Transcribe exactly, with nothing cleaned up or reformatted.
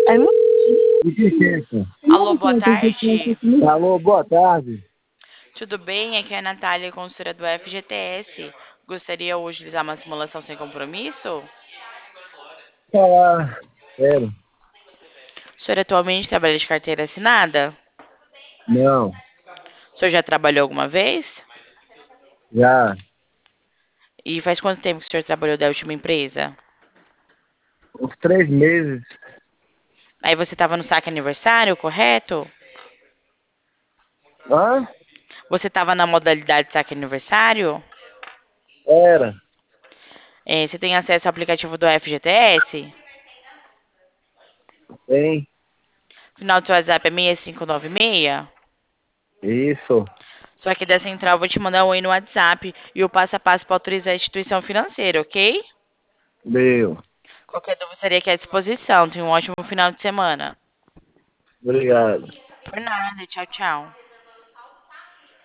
É muito... De que tempo? Alô, boa tarde. Alô, boa tarde. Tudo bem? Aqui é a Natália, consultora do F G T S. Gostaria hoje de utilizar uma simulação sem compromisso? Falar. Sério? O senhor atualmente trabalha de carteira assinada? Não. O senhor já trabalhou alguma vez? Já. E faz quanto tempo que o senhor trabalhou da última empresa? Uns três meses. Aí você estava no saque aniversário, correto? Hã? Você estava na modalidade saque aniversário? Era. É, você tem acesso ao aplicativo do F G T S? Tem. O final do seu WhatsApp é seis cinco nove seis? Isso. Só que da central eu vou te mandar um oi no WhatsApp e o passo a passo para autorizar a instituição financeira, ok? Deu. Qualquer dúvida estaria aqui à disposição. Tenha um ótimo final de semana. Obrigado. Por nada. Tchau, tchau.